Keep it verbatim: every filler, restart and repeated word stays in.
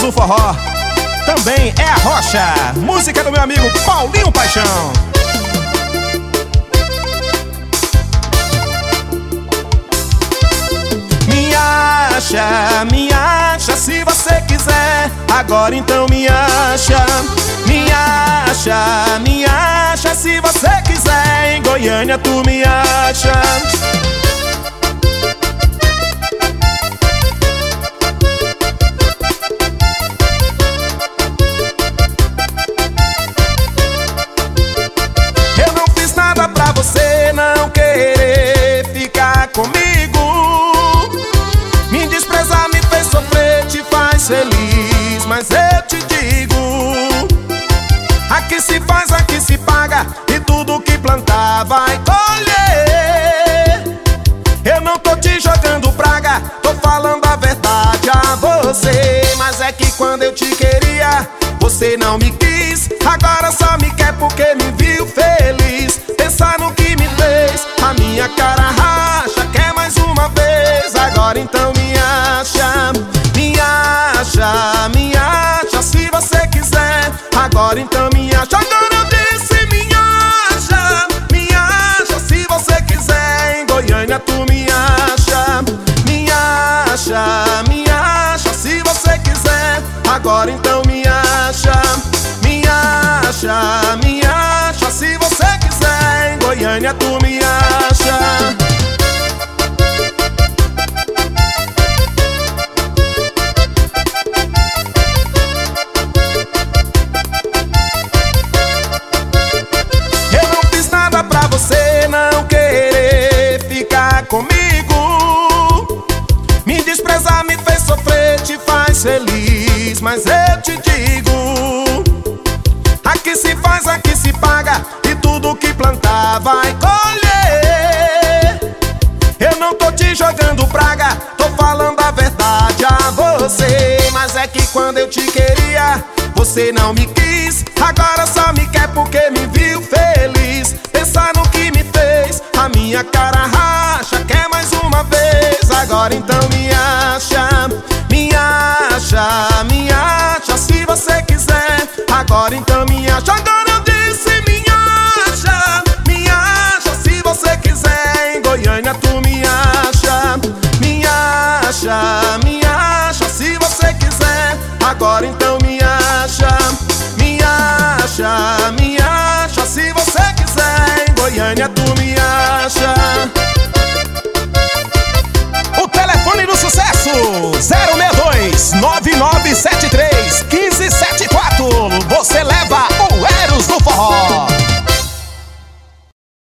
do forró também é a Rocha, música do meu amigo Paulinho Paixão. Me acha, me acha se você quiser, agora então me acha. Me acha, me acha se você quiser, em Goiânia tu me acha. Eu não fiz nada pra você não querer ficar comigo. Me desprezar, me fez sofrer, te faz feliz, mas eu te digo: aqui se faz, aqui se paga, e tudo que plantar vai colher. Eu não tô te jogando praga, tô falando a verdade a você. Mas é que quando eu te queria, você não me quis. Agora só me quer porque me viu feliz. Pensar no que me fez, a minha cara racha, quer mais uma vez. Agora então me acha, me acha, me acha se você quiser. Agora então me acha, agora eu disse me acha, me acha se você quiser. Em Goiânia tu me acha, me acha, me acha se você quiser. Agora então me acha, me acha, me acha se você quiser. Em Goiânia tu me acha. Você não querer ficar comigo, me desprezar, me fez sofrer, te faz feliz, mas eu te digo: aqui se faz, aqui se paga, e tudo que plantar vai colher. Eu não tô te jogando praga, tô falando a verdade a você. Mas é que quando eu te queria, você não me quis. Agora só me quer porque me viu feliz. Pensar no que me fez, a minha cara racha, quer mais uma vez. Agora então me acha, me acha, me acha se você quiser. Agora então me acha, agora eu disse me acha, me acha se você quiser. Em Goiânia tu me acha, me acha, me acha se você quiser. Agora então me acha, me acha, me acha se você quiser. Em Goiânia tu me acha.